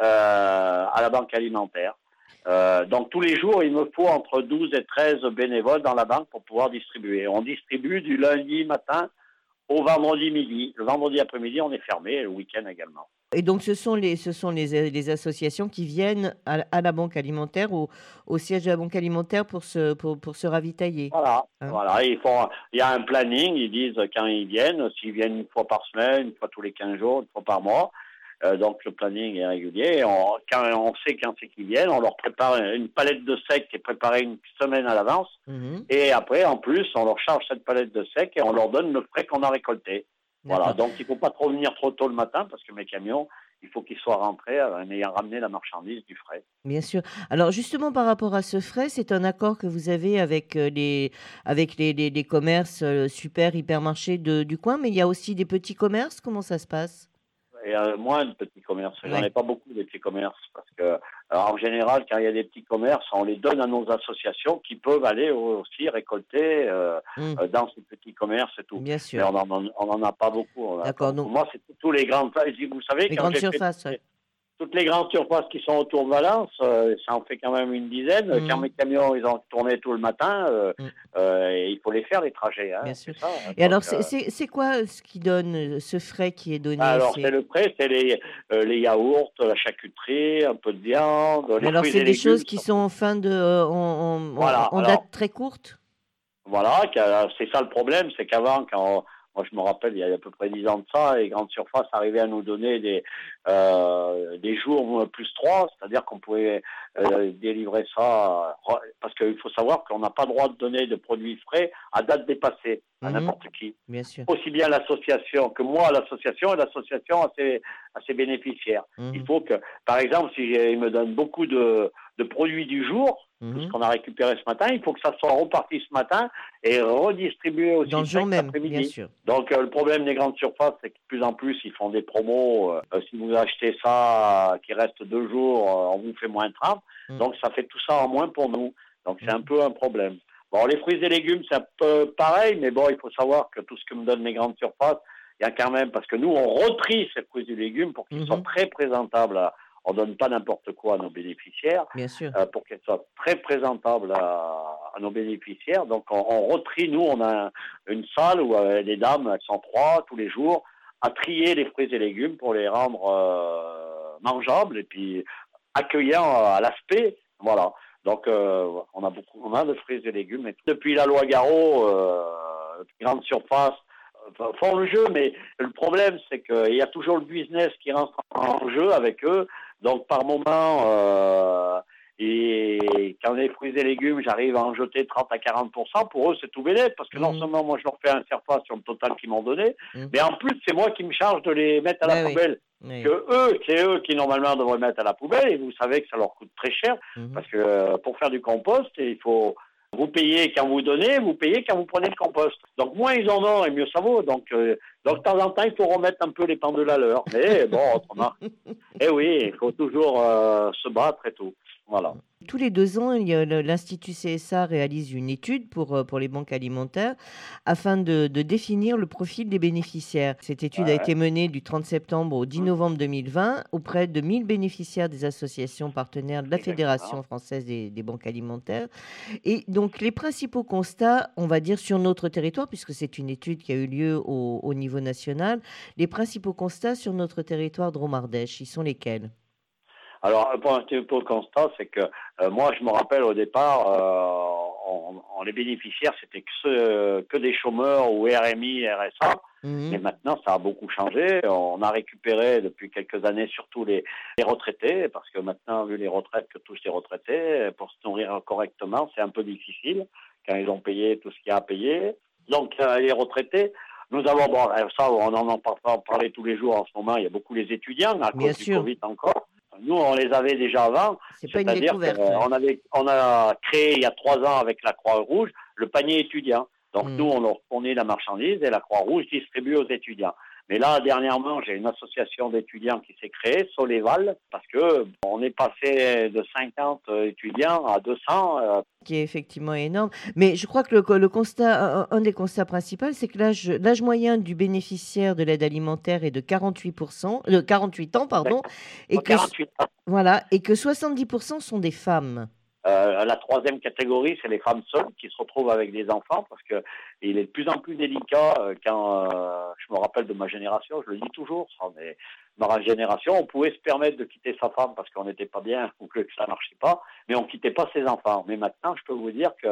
euh, à la Banque alimentaire. Euh, donc tous les jours, il me faut entre douze et treize bénévoles dans la banque pour pouvoir distribuer. On distribue du lundi matin au vendredi midi. Le vendredi après-midi, on est fermé, et le week-end également. Et donc, ce sont les, ce sont les, les associations qui viennent à, à la Banque alimentaire, au, au siège de la Banque alimentaire pour se, pour, pour se ravitailler. Voilà, hein. voilà. Ils font, il y a un planning, ils disent quand ils viennent, s'ils viennent une fois par semaine, une fois tous les quinze jours, une fois par mois. Euh, donc le planning est régulier. On, quand on sait quand c'est qu'ils viennent, on leur prépare une palette de sec qui est préparée une semaine à l'avance. Mmh. Et après, en plus, on leur charge cette palette de sec et on leur donne le frais qu'on a récolté. D'accord. Voilà. Donc il ne faut pas trop venir trop tôt le matin parce que mes camions, il faut qu'ils soient rentrés en ayant ramené la marchandise du frais. Bien sûr. Alors justement, par rapport à ce frais, c'est un accord que vous avez avec les, avec les, les, les commerces super, hypermarchés de, du coin, mais il y a aussi des petits commerces. Comment ça se passe ? Il y a moins de petits commerces. J'en ai pas beaucoup de petits commerces parce que, alors, en général, quand il y a des petits commerces, on les donne à nos associations qui peuvent aller aussi récolter euh, mmh. dans ces petits commerces et tout. Bien sûr. Mais on en, on en a pas beaucoup. D'accord. Donc, moi, c'est tous les grandes. Vous savez, les quand grandes j'ai surfaces. fait, ouais. Toutes les grandes surfaces qui sont autour de Valence, euh, ça en fait quand même une dizaine. Mmh. Quand mes camions, ils ont tourné tout le matin, euh, mmh. euh, et il faut les faire, les trajets. Hein, Bien sûr. Ça, hein. Et donc, alors, c'est, c'est, c'est quoi ce qui donne, ce frais qui est donné? Alors, c'est, c'est le frais, c'est les, euh, les yaourts, la charcuterie, un peu de viande, les alors, fruits c'est et des légumes, choses qui sont en fin de... Euh, en, en, voilà. en, en date très courte? Voilà, c'est ça le problème, c'est qu'avant, quand on, moi, je me rappelle, il y a à peu près dix ans de ça, les grandes surfaces arrivaient à nous donner des, euh, des jours plus trois, c'est-à-dire qu'on pouvait euh, délivrer ça, parce qu'il faut savoir qu'on n'a pas le droit de donner de produits frais à date dépassée à mmh. n'importe qui. Bien sûr. Aussi bien l'association que moi, l'association et l'association à ses, à ses bénéficiaires. Mmh. Il faut que, par exemple, si il me donne beaucoup de, de produits du jour, Mmh. tout ce qu'on a récupéré ce matin, il faut que ça soit reparti ce matin et redistribué aussi dans le jour même, après-midi. Bien sûr. Donc euh, le problème des grandes surfaces, c'est que de plus en plus ils font des promos. Euh, si vous achetez ça euh, qui reste deux jours, euh, on vous fait moins trente. Mmh. Donc ça fait tout ça en moins pour nous. Donc c'est mmh. un peu un problème. Bon, les fruits et légumes, c'est un peu pareil, mais bon, il faut savoir que tout ce que me donnent les grandes surfaces, il y a quand même, parce que nous on retrie ces fruits et légumes pour qu'ils mmh. soient très présentables. À, On ne donne pas n'importe quoi à nos bénéficiaires. Bien sûr. Euh, pour qu'elles soient très présentables à, à nos bénéficiaires. Donc, on, on retrie, nous, on a une salle où euh, les dames, elles sont trois tous les jours, à trier les fruits et légumes pour les rendre euh, mangeables et puis accueillants à l'aspect. Voilà. Donc, euh, on a beaucoup, on a de fruits et légumes. Et depuis la loi Garot, euh, grande surface, font le jeu, mais le problème, c'est qu'il y a toujours le business qui rentre en jeu avec eux. Donc, par moment, euh, Et quand les fruits et légumes, j'arrive à en jeter trente à quarante pour cent, pour eux, c'est tout bénef, parce que non Mmh. seulement moi, je leur fais un surface sur le total qu'ils m'ont donné, Mmh. mais en plus, c'est moi qui me charge de les mettre à la Ouais, oui. poubelle. Oui. Que eux, c'est eux qui normalement devraient mettre à la poubelle, et vous savez que ça leur coûte très cher, Mmh. parce que euh, pour faire du compost, il faut vous payer quand vous donnez, vous payez quand vous prenez le compost. Donc moins ils en ont, et mieux ça vaut. Donc, euh, donc de temps en temps, il faut remettre un peu les pendules à l'heure. Mais bon, autrement, eh oui, il faut toujours euh, se battre et tout. Voilà. Tous les deux ans, il y a le- l'Institut C S A réalise une étude pour, euh, pour les banques alimentaires afin de, de définir le profil des bénéficiaires. Cette étude a Ouais, été menée du trente septembre au dix Hum, novembre deux mille vingt auprès de mille bénéficiaires des associations partenaires de la Fédération exactement. française des, des banques alimentaires. Et donc, les principaux constats, on va dire, sur notre territoire, puisque c'est une étude qui a eu lieu au, au niveau national, les principaux constats sur notre territoire Drôme-Ardèche, ils sont lesquels? Alors, pour un petit peu le constat, c'est que euh, moi, je me rappelle au départ, euh, on, on- les bénéficiaires, c'était que, ceux- que des chômeurs ou R M I, R S A. Mais Mhm. maintenant, ça a beaucoup changé. On a récupéré depuis quelques années surtout les, les retraités, parce que maintenant, vu les retraites que touchent les retraités, pour se nourrir correctement, c'est un peu difficile quand ils ont payé tout ce qu'il y a à payer. Donc, euh, les retraités, nous avons, bon, euh, ça, on en entend parler tous les jours en ce moment, il y a beaucoup les étudiants à Bien cause du sûr, Covid encore. Nous, on les avait déjà avant, c'est pas une c'est-à-dire découverte. qu'on avait, on a créé il y a trois ans avec la Croix-Rouge le panier étudiant. Donc nous, Mhm. on leur fournit la marchandise et la Croix-Rouge distribue aux étudiants. Mais là, dernièrement, j'ai une association d'étudiants qui s'est créée, Soleval, parce que bon, on est passé de cinquante étudiants à deux cents. euh, Qui est effectivement énorme. Mais je crois que le, le constat, un, un des constats principaux, c'est que l'âge, l'âge moyen du bénéficiaire de l'aide alimentaire est de quarante-huit pour cent, de quarante-huit ans, pardon, et que, quarante-huit ans. voilà, et que soixante-dix pour cent sont des femmes. Euh, la troisième catégorie, c'est les femmes seules qui se retrouvent avec des enfants, parce que il est de plus en plus délicat euh, quand euh, je me rappelle de ma génération, je le dis toujours, ça, mais ma génération, on pouvait se permettre de quitter sa femme parce qu'on n'était pas bien ou que ça marchait pas, mais on quittait pas ses enfants. Mais maintenant, je peux vous dire que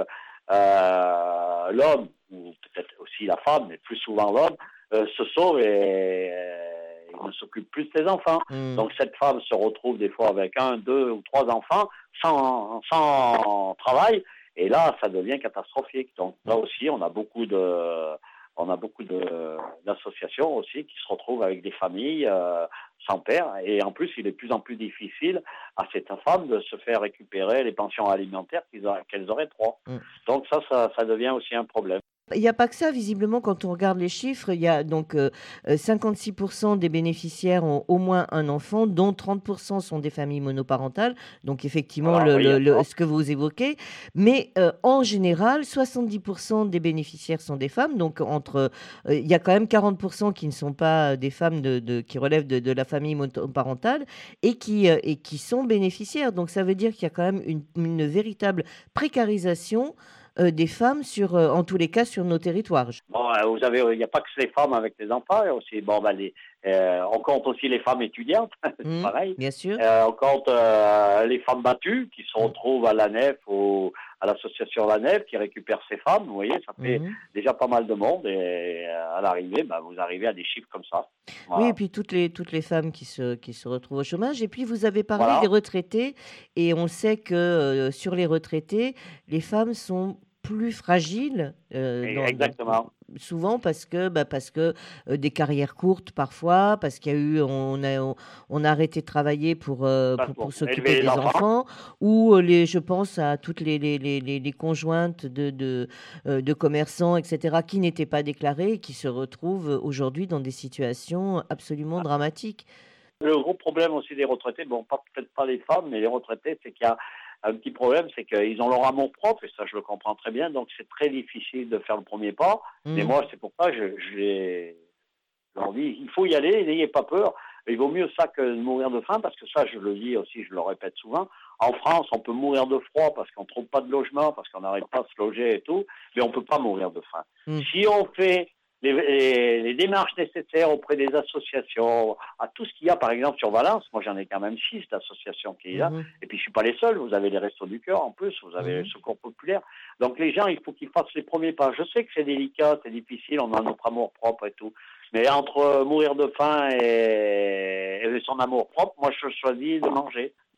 euh, l'homme, ou peut-être aussi la femme, mais plus souvent l'homme, euh, se sauve et euh, il ne s'occupe plus de ses enfants. Mm. Donc cette femme se retrouve des fois avec un, deux ou trois enfants sans, sans travail, et là, ça devient catastrophique. Donc là aussi, on a beaucoup de, on a beaucoup de, d'associations aussi qui se retrouvent avec des familles euh, sans père, et en plus, il est de plus en plus difficile à cette femme de se faire récupérer les pensions alimentaires qu'ils auraient, qu'elles auraient droit. Mm. Donc ça, ça, ça devient aussi un problème. Il n'y a pas que ça, visiblement, quand on regarde les chiffres, il y a donc euh, euh, cinquante-six pour cent des bénéficiaires ont au moins un enfant, dont trente pour cent sont des familles monoparentales. Donc, effectivement, Voilà, le, oui, il y le- a le- ça. ce que vous évoquez. Mais euh, en général, soixante-dix pour cent des bénéficiaires sont des femmes. Donc, entre, euh, il y a quand même quarante pour cent qui ne sont pas des femmes de, de- qui relèvent de, de la famille monoparentale et qui, euh, et qui sont bénéficiaires. Donc, ça veut dire qu'il y a quand même une, une véritable précarisation euh, des femmes sur, euh, en tous les cas, sur nos territoires. Bon, euh, vous avez, il n'y a pas que les femmes avec les enfants, il y a aussi, bon, ben, les, euh, on compte aussi les femmes étudiantes, c'est Mmh, pareil. bien sûr. Euh, on compte euh, les femmes battues qui se Mmh. retrouvent à la nef ou à l'association La Nef qui récupère ces femmes. Vous voyez, ça fait Mmh. déjà pas mal de monde, et euh, à l'arrivée, ben, vous arrivez à des chiffres comme ça. Oui, et Voilà. puis toutes les, toutes les femmes qui se, qui se retrouvent au chômage. Et puis vous avez parlé Voilà. des retraités, et on sait que euh, sur les retraités, les femmes sont plus fragiles, euh, Et dans- dans- exactement. souvent parce que, bah, parce que euh, des carrières courtes parfois, parce qu'il y a eu, on a, on, on a arrêté de travailler pour, euh, Parce pour, qu'on pour s'occuper élevait les des enfants. enfants, ou euh, les, je pense à toutes les, les, les, les, les conjointes de, de, euh, de commerçants, et cetera, qui n'étaient pas déclarées et qui se retrouvent aujourd'hui dans des situations absolument dramatiques. Le gros problème aussi des retraités, bon, pas, peut-être pas les femmes, mais les retraités, c'est qu'il y a un petit problème, c'est qu'ils ont leur amour propre, et ça je le comprends très bien, donc c'est très difficile de faire le premier pas. Mais Mm. moi, c'est pour ça que je, je les- je leur dis, il faut y aller, n'ayez pas peur. Il vaut mieux ça que de mourir de faim, parce que ça, je le dis aussi, je le répète souvent. En France, on peut mourir de froid parce qu'on ne trouve pas de logement, parce qu'on n'arrive pas à se loger et tout, mais on ne peut pas mourir de faim. Mm. Si on fait les, les- les démarches nécessaires auprès des associations, à tout ce qu'il y a, par exemple, sur Valence, moi j'en ai quand même six d'associations qui y a, Mhm. et puis je ne suis pas les seuls, vous avez les Restos du Cœur en plus, vous avez Mhm. le Secours Populaire. Donc les gens, il faut qu'ils fassent les premiers pas. Je sais que c'est délicat, c'est difficile, on a notre amour propre et tout, mais entre mourir de faim et, et son amour propre, moi je choisis de manger.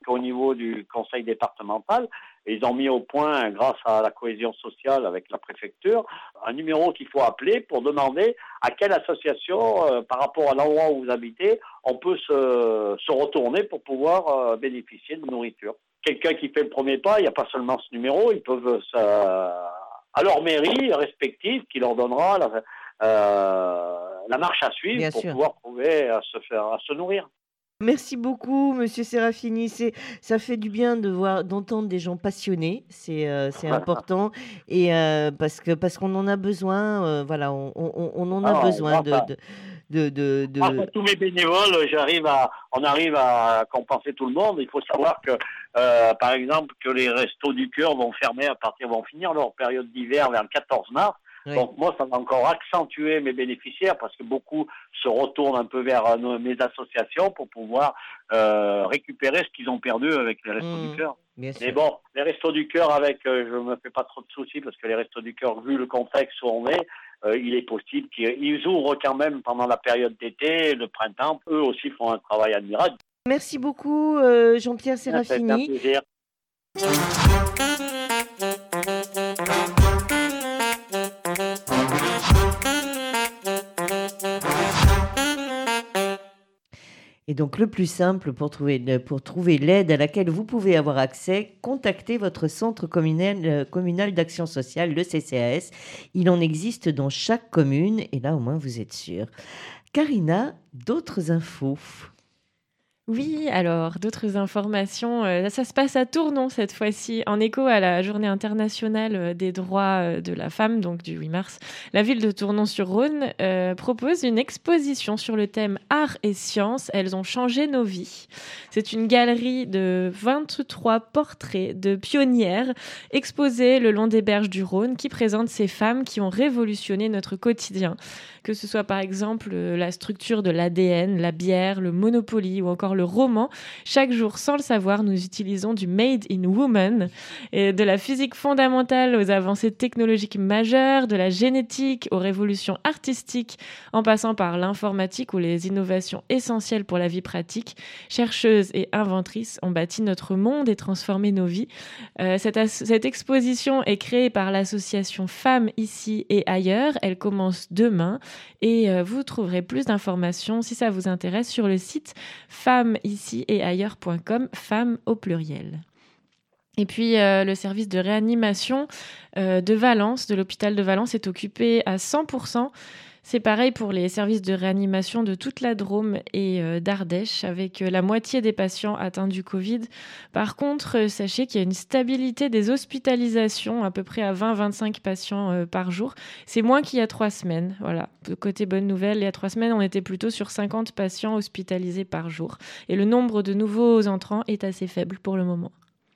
jusqu'au niveau du conseil départemental. Et ils ont mis au point, grâce à la cohésion sociale avec la préfecture, un numéro qu'il faut appeler pour demander à quelle association, euh, par rapport à l'endroit où vous habitez, on peut se, se retourner pour pouvoir euh, bénéficier de nourriture. Quelqu'un qui fait le premier pas, il n'y a pas seulement ce numéro, ils peuvent, euh, à leur mairie respective, qui leur donnera la, euh, la marche à suivre Bien pour sûr. pouvoir trouver à se faire, à se nourrir. Merci beaucoup, Monsieur Serafini. C'est, ça fait du bien de voir, d'entendre des gens passionnés. C'est, euh, c'est important et euh, parce que parce qu'on en a besoin. Euh, voilà, on, on, on en a Ah, besoin grâce de à, de de, de, grâce de- à tous mes bénévoles, j'arrive à, on arrive à compenser tout le monde. Il faut savoir que, euh, par exemple, que les restos du cœur vont fermer à partir, vont finir leur période d'hiver vers le quatorze mars. Oui. Donc moi, ça va encore accentuer mes bénéficiaires parce que beaucoup se retournent un peu vers euh, nos- mes associations pour pouvoir euh, récupérer ce qu'ils ont perdu avec les restos du Mmh, cœur. bien Mais sûr. bon, les restos du cœur, avec, euh, je me fais pas trop de soucis parce que les restos du cœur, vu le contexte où on est, euh, il est possible qu'ils ils ouvrent quand même pendant la période d'été, le printemps. Eux aussi font un travail admirable. Merci beaucoup, euh, Jean-Pierre C'est un Serafini. plaisir. Et donc, le plus simple pour trouver, le- pour trouver l'aide à laquelle vous pouvez avoir accès, contactez votre centre communal, euh, communal d'action sociale, le C C A S. Il en existe dans chaque commune et là, au moins, vous êtes sûr. Karina, d'autres infos? Oui, alors d'autres informations. euh, ça se passe à Tournon cette fois-ci, en écho à la Journée internationale euh, des droits euh, de la femme, donc du huit mars. La ville de Tournon-sur-Rhône euh, propose une exposition sur le thème Art et sciences. Elles ont changé nos vies. C'est une galerie de vingt-trois portraits de pionnières exposés le long des berges du Rhône qui présentent ces femmes qui ont révolutionné notre quotidien. Que ce soit par exemple euh, la structure de l'A D N, la bière, le Monopoly ou encore le roman. Chaque jour, sans le savoir, nous utilisons du Made in Woman, et de la physique fondamentale aux avancées technologiques majeures, de la génétique aux révolutions artistiques, en passant par l'informatique ou les innovations essentielles pour la vie pratique. Chercheuses et inventrices ont bâti notre monde et transformé nos vies. Euh, cette, as- cette exposition est créée par l'association Femmes ici et ailleurs. Elle commence demain. Et euh, vous trouverez plus d'informations, si ça vous intéresse, sur le site femmes ici et ailleurs point com, femmes au pluriel. Et puis, euh, le service de réanimation euh, de Valence, de l'hôpital de Valence, est occupé à cent pour cent. C'est pareil pour les services de réanimation de toute la Drôme et euh, d'Ardèche, avec euh, la moitié des patients atteints du Covid. Par contre, euh, sachez qu'il y a une stabilité des hospitalisations, à peu près à vingt à vingt-cinq patients euh, par jour. C'est moins qu'il y a trois semaines. Voilà. Côté bonne nouvelle, il y a trois semaines, on était plutôt sur cinquante patients hospitalisés par jour. Et le nombre de nouveaux entrants est assez faible pour le moment.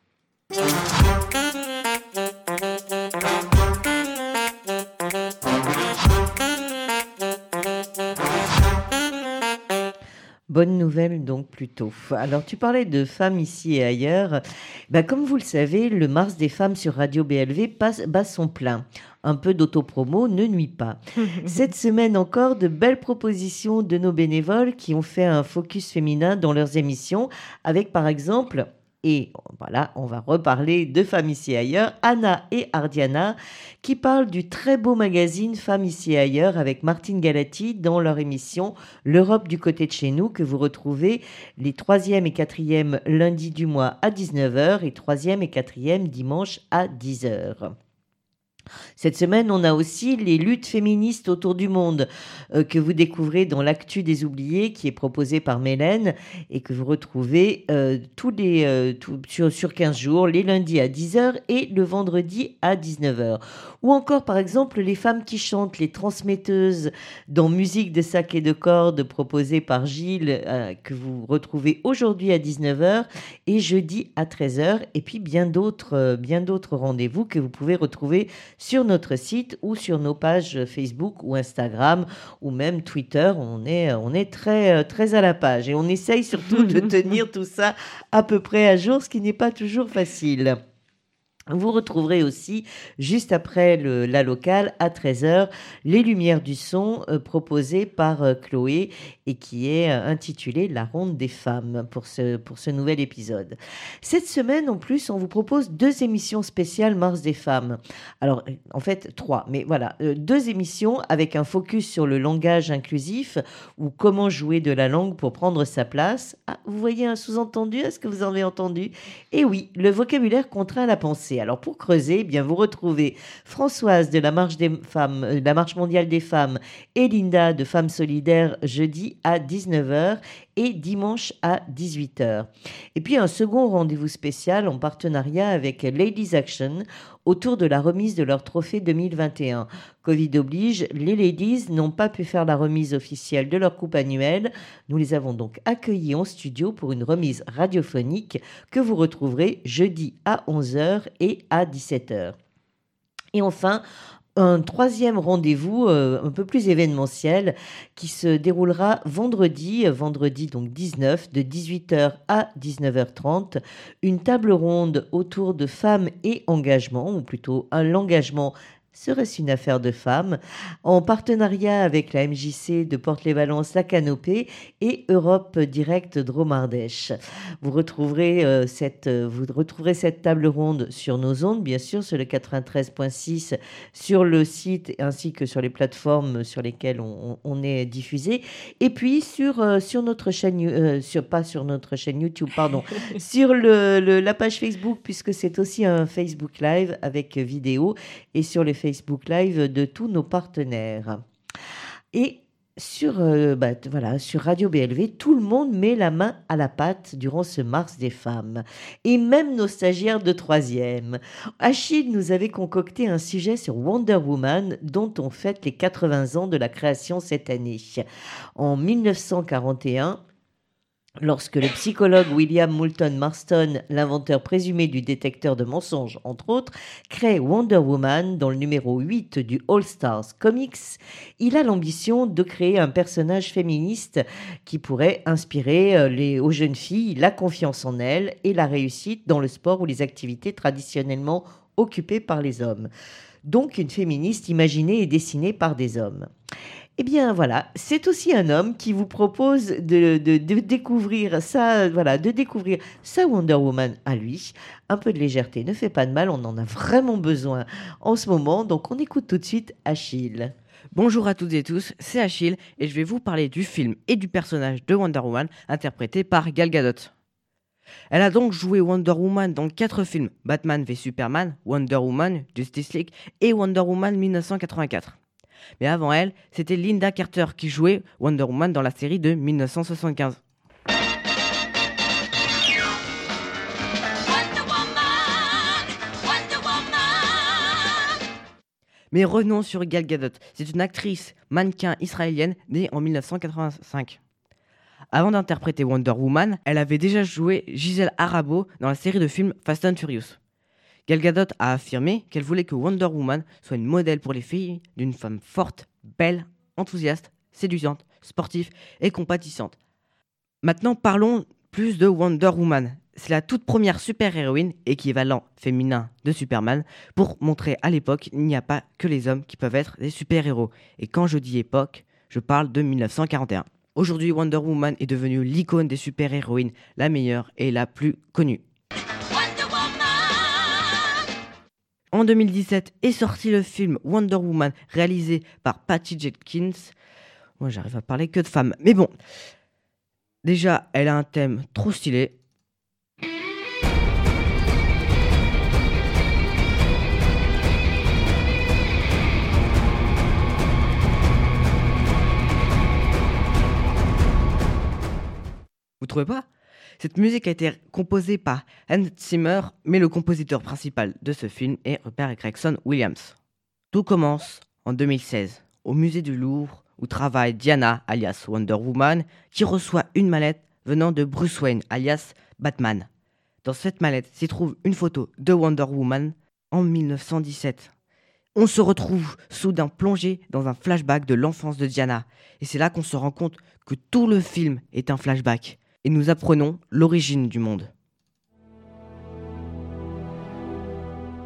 Bonne nouvelle donc plutôt. Alors tu parlais de femmes ici et ailleurs. Bah, comme vous le savez, le Mars des femmes sur Radio B L V passe, bat son plein. Un peu d'autopromo ne nuit pas. Cette semaine encore, de belles propositions de nos bénévoles qui ont fait un focus féminin dans leurs émissions avec par exemple... Et voilà, on va reparler de Femmes ici et ailleurs, Anna et Ardiana, qui parlent du très beau magazine Femmes ici et ailleurs avec Martine Galati dans leur émission L'Europe du côté de chez nous, que vous retrouvez les troisième et quatrième lundis du mois à dix-neuf heures et troisième et quatrième dimanche à dix heures. Cette semaine, on a aussi les luttes féministes autour du monde euh, que vous découvrez dans l'Actu des oubliés qui est proposé par Mélène et que vous retrouvez euh, tous les, euh, tout, sur, sur quinze jours, les lundis à dix heures et le vendredi à dix-neuf heures. Ou encore, par exemple, les femmes qui chantent, les transmetteuses dans Musique de sac et de cordes proposée par Gilles euh, que vous retrouvez aujourd'hui à dix-neuf heures et jeudi à treize heures. Et puis bien d'autres, euh, bien d'autres rendez-vous que vous pouvez retrouver sur notre site ou sur nos pages Facebook ou Instagram ou même Twitter. On est, on est très, très à la page et on essaye surtout de tenir tout ça à peu près à jour, ce qui n'est pas toujours facile. Vous retrouverez aussi, juste après le, la locale, à treize heures, les Lumières du son euh, proposées par euh, Chloé et qui est euh, intitulée La Ronde des femmes pour ce, pour ce nouvel épisode. Cette semaine, en plus, on vous propose deux émissions spéciales Mars des femmes. Alors, en fait, trois, mais voilà, euh, deux émissions avec un focus sur le langage inclusif ou comment jouer de la langue pour prendre sa place. Ah, vous voyez un sous-entendu? Est-ce que vous en avez entendu? Et oui, le vocabulaire contraint la pensée. Alors pour creuser, eh bien vous retrouvez Françoise de la Marche des femmes, euh, la Marche mondiale des femmes et Linda de Femmes solidaires jeudi à dix-neuf heures et dimanche à dix-huit heures. Et puis un second rendez-vous spécial en partenariat avec Ladies Action autour de la remise de leur trophée deux mille vingt et un. Covid oblige, les ladies n'ont pas pu faire la remise officielle de leur coupe annuelle. Nous les avons donc accueillis en studio pour une remise radiophonique que vous retrouverez jeudi à onze heures et à dix-sept heures. Et enfin, un troisième rendez-vous euh, un peu plus événementiel qui se déroulera vendredi, vendredi donc dix-neuf, de dix-huit heures à dix-neuf heures trente, une table ronde autour de femmes et engagement, ou plutôt un l'engagement serait-ce une affaire de femmes, en partenariat avec la M J C de Porte-les-Valences, La Canopée et Europe Direct Dromardèche. Vous retrouverez, euh, cette, euh, vous retrouverez cette table ronde sur nos ondes, bien sûr, sur le quatre-vingt-treize virgule six, sur le site ainsi que sur les plateformes sur lesquelles on, on est diffusé. Et puis sur, euh, sur notre chaîne, euh, sur, pas sur notre chaîne YouTube, pardon, sur le, le, la page Facebook, puisque c'est aussi un Facebook Live avec vidéo, et sur les Facebook Live de tous nos partenaires. Et sur, euh, bah, voilà, sur Radio B L V, tout le monde met la main à la pâte durant ce Mars des femmes. Et même nos stagiaires de troisième. Achille nous avait concocté un sujet sur Wonder Woman, dont on fête les quatre-vingts ans de la création cette année. En mille neuf cent quarante et un, lorsque le psychologue William Moulton Marston, l'inventeur présumé du détecteur de mensonges, entre autres, crée Wonder Woman dans le numéro huit du All Stars Comics, il a l'ambition de créer un personnage féministe qui pourrait inspirer les, aux jeunes filles la confiance en elles et la réussite dans le sport ou les activités traditionnellement occupées par les hommes. Donc une féministe imaginée et dessinée par des hommes. Eh bien voilà, c'est aussi un homme qui vous propose de, de, de découvrir ça, voilà, de découvrir sa Wonder Woman à lui. Un peu de légèreté ne fait pas de mal, on en a vraiment besoin en ce moment, donc on écoute tout de suite Achille. Bonjour à toutes et tous, c'est Achille et je vais vous parler du film et du personnage de Wonder Woman interprété par Gal Gadot. Elle a donc joué Wonder Woman dans quatre films, Batman v Superman, Wonder Woman, Justice League et Wonder Woman dix-neuf cent quatre-vingt-quatre. Mais avant elle, c'était Linda Carter qui jouait Wonder Woman dans la série de mille neuf cent soixante-quinze. Wonder Woman, Wonder Woman. Mais revenons sur Gal Gadot. C'est une actrice mannequin israélienne née en mille neuf cent quatre-vingt-cinq. Avant d'interpréter Wonder Woman, elle avait déjà joué Giselle Arabo dans la série de films Fast and Furious. Gal Gadot a affirmé qu'elle voulait que Wonder Woman soit une modèle pour les filles d'une femme forte, belle, enthousiaste, séduisante, sportive et compatissante. Maintenant, parlons plus de Wonder Woman. C'est la toute première super-héroïne, équivalent féminin de Superman, pour montrer à l'époque qu'il n'y a pas que les hommes qui peuvent être des super-héros. Et quand je dis époque, je parle de mille neuf cent quarante et un. Aujourd'hui, Wonder Woman est devenue l'icône des super-héroïnes, la meilleure et la plus connue. En deux mille dix-sept est sorti le film Wonder Woman réalisé par Patty Jenkins. Moi, j'arrive à parler que de femmes. Mais bon, déjà, elle a un thème trop stylé. Vous trouvez pas ? Cette musique a été composée par Hans Zimmer, mais le compositeur principal de ce film est Rupert Gregson Williams. Tout commence en deux mille seize, au musée du Louvre, où travaille Diana, alias Wonder Woman, qui reçoit une mallette venant de Bruce Wayne, alias Batman. Dans cette mallette s'y trouve une photo de Wonder Woman en mille neuf cent dix-sept. On se retrouve soudain plongé dans un flashback de l'enfance de Diana, et c'est là qu'on se rend compte que tout le film est un flashback. Et nous apprenons l'origine du monde.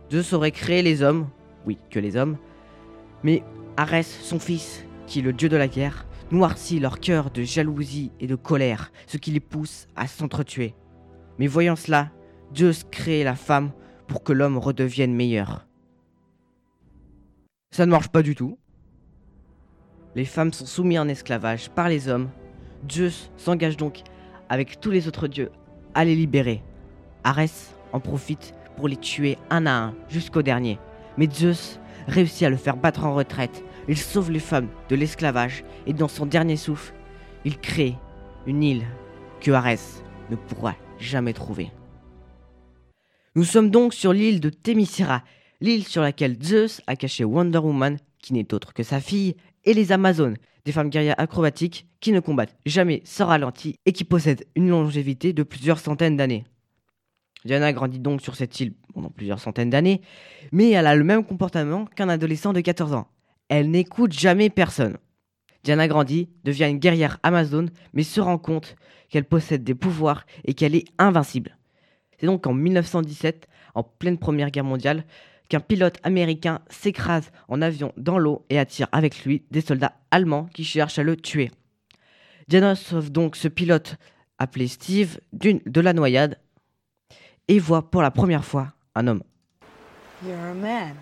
Zeus aurait créé les hommes, oui, que les hommes, mais Arès, son fils, qui est le dieu de la guerre, noircit leur cœur de jalousie et de colère, ce qui les pousse à s'entretuer. Mais voyant cela, Zeus crée la femme pour que l'homme redevienne meilleur. Ça ne marche pas du tout. Les femmes sont soumises en esclavage par les hommes. Zeus s'engage donc avec tous les autres dieux à les libérer. Arès en profite pour les tuer un à un jusqu'au dernier. Mais Zeus réussit à le faire battre en retraite. Il sauve les femmes de l'esclavage et dans son dernier souffle, il crée une île que Arès ne pourra jamais trouver. Nous sommes donc sur l'île de Themyscira, l'île sur laquelle Zeus a caché Wonder Woman, qui n'est autre que sa fille, et les Amazones, des femmes guerrières acrobatiques qui ne combattent jamais sans ralenti et qui possèdent une longévité de plusieurs centaines d'années. Diana grandit donc sur cette île pendant plusieurs centaines d'années, mais elle a le même comportement qu'un adolescent de quatorze ans. Elle n'écoute jamais personne. Diana grandit, devient une guerrière amazone, mais se rend compte qu'elle possède des pouvoirs et qu'elle est invincible. C'est donc en mille neuf cent dix-sept, en pleine Première Guerre mondiale, qu'un pilote américain s'écrase en avion dans l'eau et attire avec lui des soldats allemands qui cherchent à le tuer. Diana sauve donc ce pilote appelé Steve d'une, de la noyade et voit pour la première fois un homme. You're a man.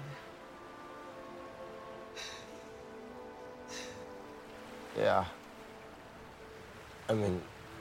Yeah. I mean,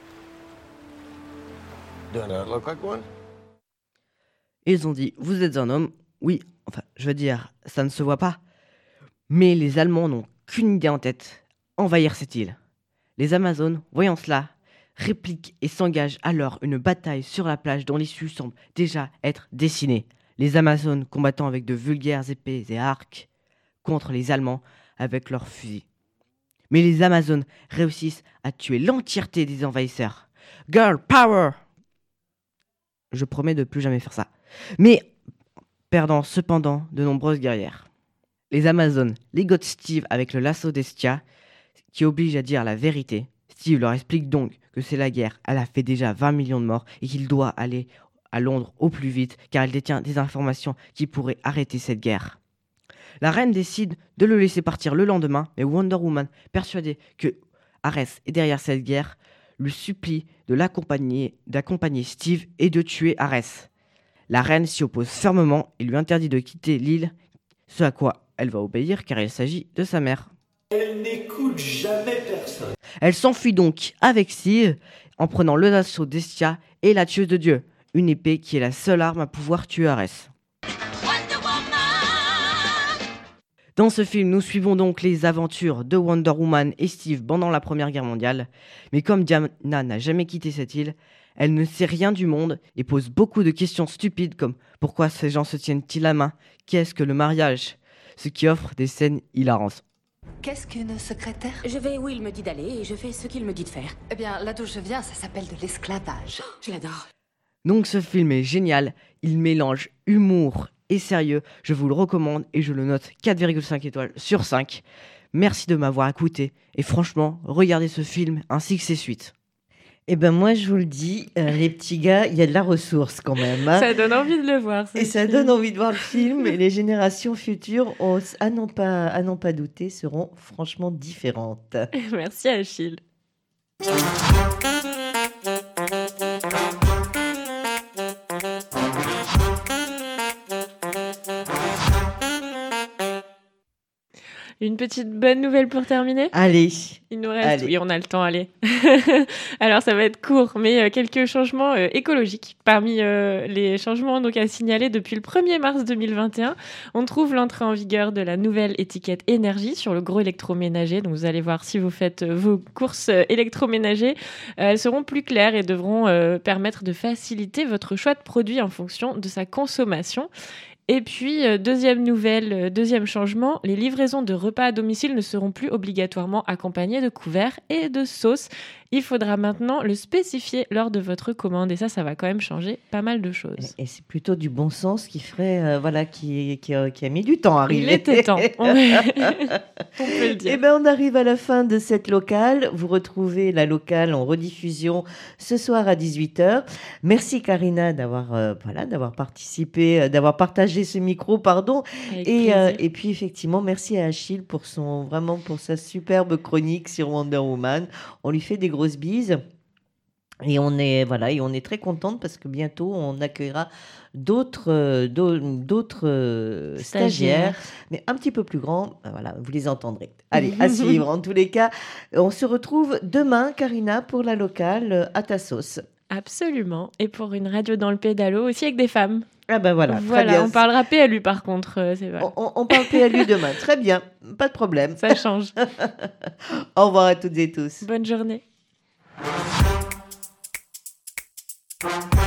do I not look like one? Ils ont dit, vous êtes un homme. Oui, enfin, je veux dire, ça ne se voit pas. Mais les Allemands n'ont qu'une idée en tête, envahir cette île. Les Amazones, voyant cela, répliquent et s'engagent alors une bataille sur la plage dont l'issue semble déjà être dessinée. Les Amazones combattant avec de vulgaires épées et arcs contre les Allemands avec leurs fusils. Mais les Amazones réussissent à tuer l'entièreté des envahisseurs. Girl power! Je promets de plus jamais faire ça. Mais perdant cependant de nombreuses guerrières. Les Amazones ligotent Steve avec le lasso d'Estia, qui oblige à dire la vérité. Steve leur explique donc que c'est la guerre, elle a fait déjà vingt millions de morts et qu'il doit aller à Londres au plus vite car elle détient des informations qui pourraient arrêter cette guerre. La reine décide de le laisser partir le lendemain, mais Wonder Woman, persuadée que Arès est derrière cette guerre, lui supplie de l'accompagner, d'accompagner Steve et de tuer Arès. La reine s'y oppose fermement et lui interdit de quitter l'île, ce à quoi elle va obéir car il s'agit de sa mère. Elle n'écoute jamais personne. Elle s'enfuit donc avec Steve en prenant le lasso d'Estia et la tueuse de Dieu, une épée qui est la seule arme à pouvoir tuer Arès. Dans ce film, nous suivons donc les aventures de Wonder Woman et Steve pendant la Première Guerre mondiale. Mais comme Diana n'a jamais quitté cette île, elle ne sait rien du monde et pose beaucoup de questions stupides comme pourquoi ces gens se tiennent-ils la main? Qu'est-ce que le mariage? Ce qui offre des scènes hilarantes. Qu'est-ce qu'une secrétaire? Je vais où il me dit d'aller et je fais ce qu'il me dit de faire. Eh bien, là d'où je viens, ça s'appelle de l'esclavage. Je l'adore. Donc ce film est génial, il mélange humour et sérieux, je vous le recommande et je le note quatre virgule cinq étoiles sur cinq. Merci de m'avoir écouté et franchement, regardez ce film ainsi que ses suites. Eh ben moi je vous le dis, euh, les petits gars, il y a de la ressource quand même. Hein. Ça donne envie de le voir. Et ça donne envie de voir le film. Et les générations futures, on, à n'en pas, à n'en pas douter, seront franchement différentes. Merci Achille. Une petite bonne nouvelle pour terminer. Allez. Il nous reste, allez. oui, on a le temps, allez. Alors, ça va être court, mais euh, quelques changements euh, écologiques. Parmi euh, les changements donc, à signaler depuis le premier mars deux mille vingt et un, on trouve l'entrée en vigueur de la nouvelle étiquette énergie sur le gros électroménager. Donc, vous allez voir si vous faites euh, vos courses euh, électroménagers. Euh, elles seront plus claires et devront euh, permettre de faciliter votre choix de produit en fonction de sa consommation. Et puis, euh, deuxième nouvelle, euh, deuxième changement, les livraisons de repas à domicile ne seront plus obligatoirement accompagnées de couverts et de sauces. Il faudra maintenant le spécifier lors de votre commande et ça, ça va quand même changer pas mal de choses. Et c'est plutôt du bon sens qui ferait, euh, voilà, qui, qui, a, qui a mis du temps à arriver. Il était temps. On, on peut le dire. Eh ben, on arrive à la fin de cette locale. Vous retrouvez la locale en rediffusion ce soir à dix-huit heures. Merci Karina d'avoir, euh, voilà, d'avoir participé, euh, d'avoir partagé ce micro, pardon. Avec Et, euh, plaisir. et puis effectivement, merci à Achille pour son, vraiment pour sa superbe chronique sur Wonder Woman. On lui fait des grosses bises. Et on est, voilà, et on est très contente parce que bientôt on accueillera d'autres, euh, d'au- d'autres euh, stagiaires, Stagiaire. mais un petit peu plus grands. Ben voilà, vous les entendrez. Allez, à suivre. En tous les cas, on se retrouve demain, Karina, pour la locale euh, à ta sauce. Absolument. Et pour une radio dans le pédalo aussi avec des femmes. Ah ben voilà, très Voilà, bien. on parlera P L U par contre. euh, C'est vrai. On, on- on parle P L U demain. Très bien, pas de problème. Ça change. Au revoir à toutes et tous. Bonne journée. Thank you.